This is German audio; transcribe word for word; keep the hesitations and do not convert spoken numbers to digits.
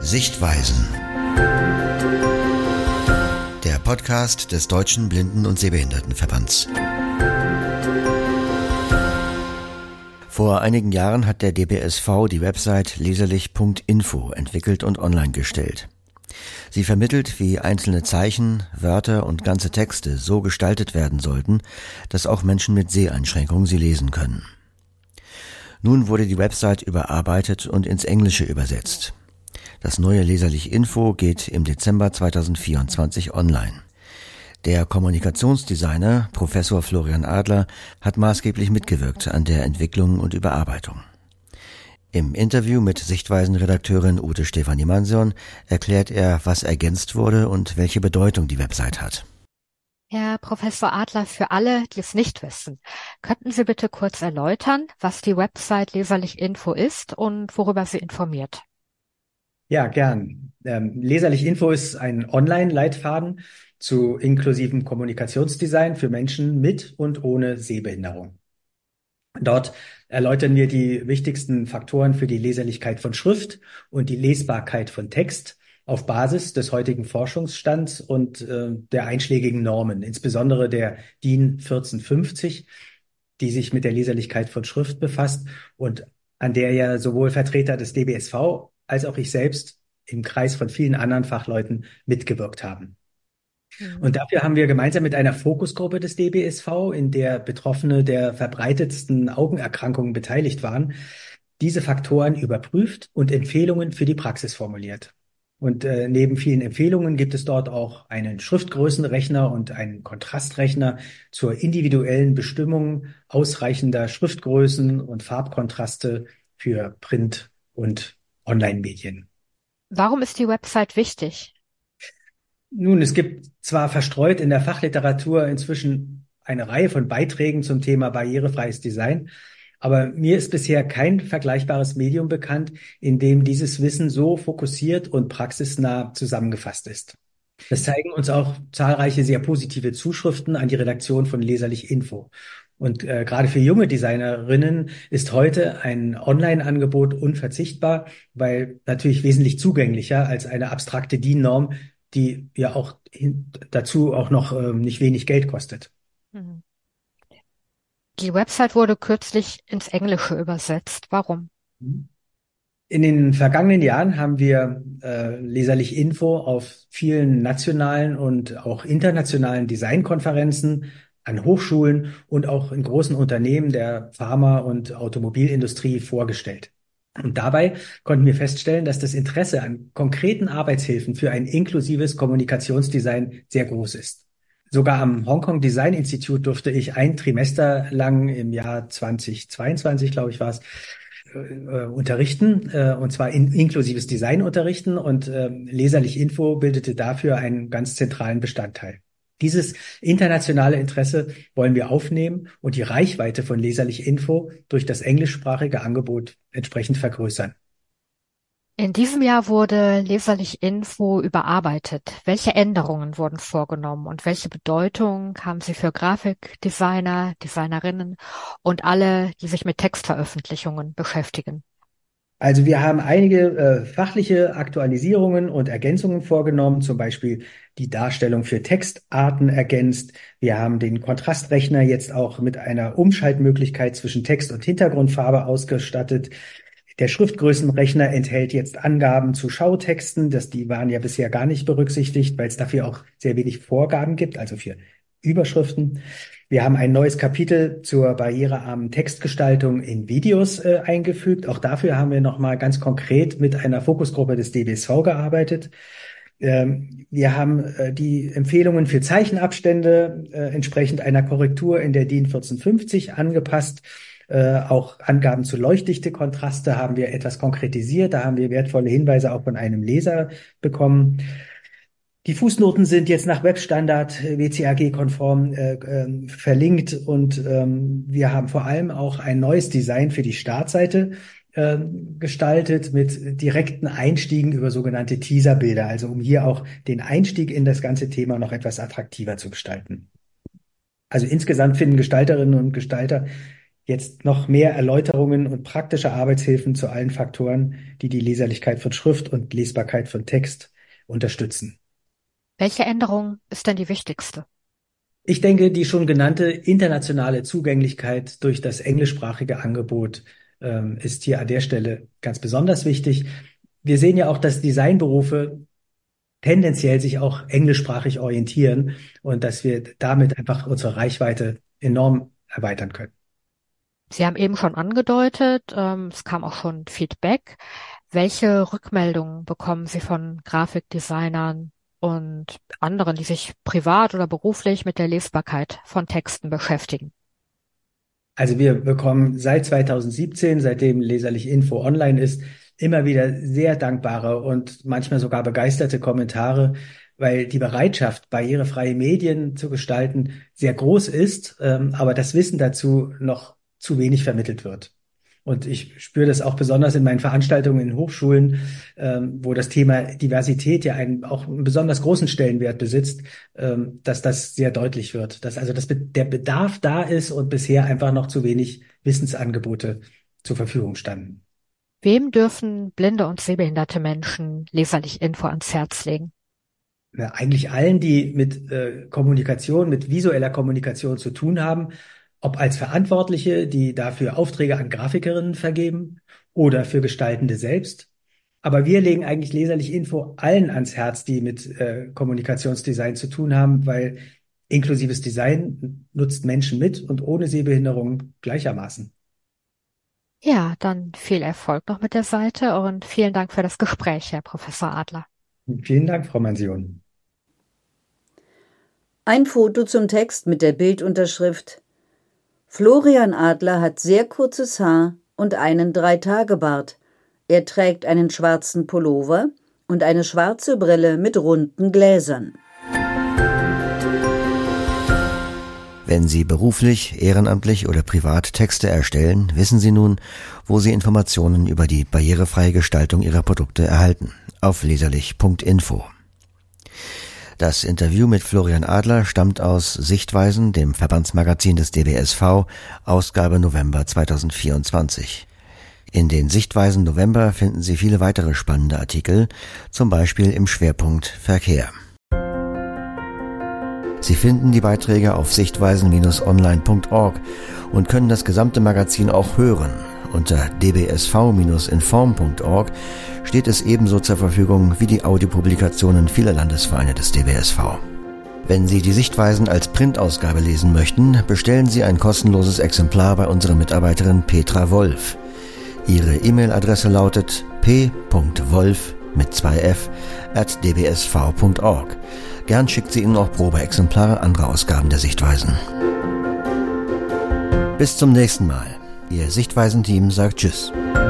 Sichtweisen. Der Podcast des Deutschen Blinden- und Sehbehindertenverbands. Vor einigen Jahren hat der D B S V die Website leserlich punkt info entwickelt und online gestellt. Sie vermittelt, wie einzelne Zeichen, Wörter und ganze Texte so gestaltet werden sollten, dass auch Menschen mit Seheinschränkungen sie lesen können. Nun wurde die Website überarbeitet und ins Englische übersetzt. Das neue Leserlich Info geht im Dezember zweitausendvierundzwanzig online. Der Kommunikationsdesigner Professor Florian Adler hat maßgeblich mitgewirkt an der Entwicklung und Überarbeitung. Im Interview mit Sichtweisen-Redakteurin Ute Stefanie-Mansion erklärt er, was ergänzt wurde und welche Bedeutung die Website hat. Herr Professor Adler, für alle, die es nicht wissen, könnten Sie bitte kurz erläutern, was die Website Leserlich Info ist und worüber sie informiert? Ja, gern. Ähm, Leserlich Info ist ein Online-Leitfaden zu inklusivem Kommunikationsdesign für Menschen mit und ohne Sehbehinderung. Dort erläutern wir die wichtigsten Faktoren für die Leserlichkeit von Schrift und die Lesbarkeit von Text auf Basis des heutigen Forschungsstands und äh, der einschlägigen Normen, insbesondere der D I N vierzehnhundertfünfzig, die sich mit der Leserlichkeit von Schrift befasst und an der ja sowohl Vertreter des D B S V als auch ich selbst im Kreis von vielen anderen Fachleuten mitgewirkt haben. Mhm. Und dafür haben wir gemeinsam mit einer Fokusgruppe des D B S V, in der Betroffene der verbreitetsten Augenerkrankungen beteiligt waren, diese Faktoren überprüft und Empfehlungen für die Praxis formuliert. Und äh, neben vielen Empfehlungen gibt es dort auch einen Schriftgrößenrechner und einen Kontrastrechner zur individuellen Bestimmung ausreichender Schriftgrößen und Farbkontraste für Print- und Online-Medien. Warum ist die Website wichtig? Nun, es gibt zwar verstreut in der Fachliteratur inzwischen eine Reihe von Beiträgen zum Thema barrierefreies Design, aber mir ist bisher kein vergleichbares Medium bekannt, in dem dieses Wissen so fokussiert und praxisnah zusammengefasst ist. Das zeigen uns auch zahlreiche sehr positive Zuschriften an die Redaktion von Leserlich Info. Und äh, gerade für junge Designerinnen ist heute ein Online-Angebot unverzichtbar, weil natürlich wesentlich zugänglicher als eine abstrakte D I N-Norm, die ja auch hin, dazu auch noch äh, nicht wenig Geld kostet. Mhm. Die Website wurde kürzlich ins Englische übersetzt. Warum? In den vergangenen Jahren haben wir äh, Leserlich Info auf vielen nationalen und auch internationalen Designkonferenzen an Hochschulen und auch in großen Unternehmen der Pharma- und Automobilindustrie vorgestellt. Und dabei konnten wir feststellen, dass das Interesse an konkreten Arbeitshilfen für ein inklusives Kommunikationsdesign sehr groß ist. Sogar am Hong Kong Design Institute durfte ich ein Trimester lang im Jahr zweitausendzweiundzwanzig, glaube ich, war es, äh, unterrichten, äh, und zwar in, inklusives Design unterrichten, und äh, Leserlich Info bildete dafür einen ganz zentralen Bestandteil. Dieses internationale Interesse wollen wir aufnehmen und die Reichweite von Leserlich Info durch das englischsprachige Angebot entsprechend vergrößern. In diesem Jahr wurde Leserlich Info überarbeitet. Welche Änderungen wurden vorgenommen und welche Bedeutung haben sie für Grafikdesigner, Designerinnen und alle, die sich mit Textveröffentlichungen beschäftigen? Also wir haben einige äh, fachliche Aktualisierungen und Ergänzungen vorgenommen, zum Beispiel die Darstellung für Textarten ergänzt. Wir haben den Kontrastrechner jetzt auch mit einer Umschaltmöglichkeit zwischen Text und Hintergrundfarbe ausgestattet. Der Schriftgrößenrechner enthält jetzt Angaben zu Schautexten. Das, die waren ja bisher gar nicht berücksichtigt, weil es dafür auch sehr wenig Vorgaben gibt, also für Überschriften. Wir haben ein neues Kapitel zur barrierearmen Textgestaltung in Videos äh, eingefügt. Auch dafür haben wir nochmal ganz konkret mit einer Fokusgruppe des D B S V gearbeitet. Ähm, wir haben äh, die Empfehlungen für Zeichenabstände äh, entsprechend einer Korrektur in der D I N vierzehnhundertfünfzig angepasst. Äh, auch Angaben zu Leuchtdichte-Kontraste haben wir etwas konkretisiert. Da haben wir wertvolle Hinweise auch von einem Leser bekommen. Die Fußnoten sind jetzt nach Webstandard W C A G-konform äh, äh, verlinkt, und ähm, wir haben vor allem auch ein neues Design für die Startseite äh, gestaltet mit direkten Einstiegen über sogenannte Teaserbilder, also um hier auch den Einstieg in das ganze Thema noch etwas attraktiver zu gestalten. Also insgesamt finden Gestalterinnen und Gestalter jetzt noch mehr Erläuterungen und praktische Arbeitshilfen zu allen Faktoren, die die Leserlichkeit von Schrift und Lesbarkeit von Text unterstützen. Welche Änderung ist denn die wichtigste? Ich denke, die schon genannte internationale Zugänglichkeit durch das englischsprachige Angebot ähm, ist hier an der Stelle ganz besonders wichtig. Wir sehen ja auch, dass Designberufe tendenziell sich auch englischsprachig orientieren und dass wir damit einfach unsere Reichweite enorm erweitern können. Sie haben eben schon angedeutet, ähm, es kam auch schon Feedback. Welche Rückmeldungen bekommen Sie von Grafikdesignern und anderen, die sich privat oder beruflich mit der Lesbarkeit von Texten beschäftigen? Also wir bekommen seit zweitausendsiebzehn, seitdem Leserlich Info online ist, immer wieder sehr dankbare und manchmal sogar begeisterte Kommentare, weil die Bereitschaft, barrierefreie Medien zu gestalten, sehr groß ist, ähm, aber das Wissen dazu noch zu wenig vermittelt wird. Und ich spüre das auch besonders in meinen Veranstaltungen in Hochschulen, ähm, wo das Thema Diversität ja einen, auch einen besonders großen Stellenwert besitzt, ähm, dass das sehr deutlich wird, dass also das, der Bedarf da ist und bisher einfach noch zu wenig Wissensangebote zur Verfügung standen. Wem dürfen blinde und sehbehinderte Menschen Leserlich Info ans Herz legen? Ja, eigentlich allen, die mit äh, Kommunikation, mit visueller Kommunikation zu tun haben, ob als Verantwortliche, die dafür Aufträge an Grafikerinnen vergeben oder für Gestaltende selbst. Aber wir legen eigentlich Leserlich Info allen ans Herz, die mit äh, Kommunikationsdesign zu tun haben, weil inklusives Design nutzt Menschen mit und ohne Sehbehinderung gleichermaßen. Ja, dann viel Erfolg noch mit der Seite und vielen Dank für das Gespräch, Herr Professor Adler. Vielen Dank, Frau Mansion. Ein Foto zum Text mit der Bildunterschrift: Florian Adler hat sehr kurzes Haar und einen Drei-Tage-Bart. Er trägt einen schwarzen Pullover und eine schwarze Brille mit runden Gläsern. Wenn Sie beruflich, ehrenamtlich oder privat Texte erstellen, wissen Sie nun, wo Sie Informationen über die barrierefreie Gestaltung Ihrer Produkte erhalten. Auf leserlich punkt info. Das Interview mit Florian Adler stammt aus Sichtweisen, dem Verbandsmagazin des D B S V, Ausgabe November zweitausendvierundzwanzig. In den Sichtweisen November finden Sie viele weitere spannende Artikel, zum Beispiel im Schwerpunkt Verkehr. Sie finden die Beiträge auf sichtweisen Bindestrich online punkt org und können das gesamte Magazin auch hören. Unter d b s v Bindestrich inform punkt org steht es ebenso zur Verfügung wie die Audiopublikationen vieler Landesvereine des D B S V. Wenn Sie die Sichtweisen als Printausgabe lesen möchten, bestellen Sie ein kostenloses Exemplar bei unserer Mitarbeiterin Petra Wolf. Ihre E-Mail-Adresse lautet p punkt wolf mit zwei f at d b s v punkt org. Gern schickt sie Ihnen auch Probeexemplare anderer Ausgaben der Sichtweisen. Bis zum nächsten Mal. Ihr Sichtweisen-Team sagt Tschüss.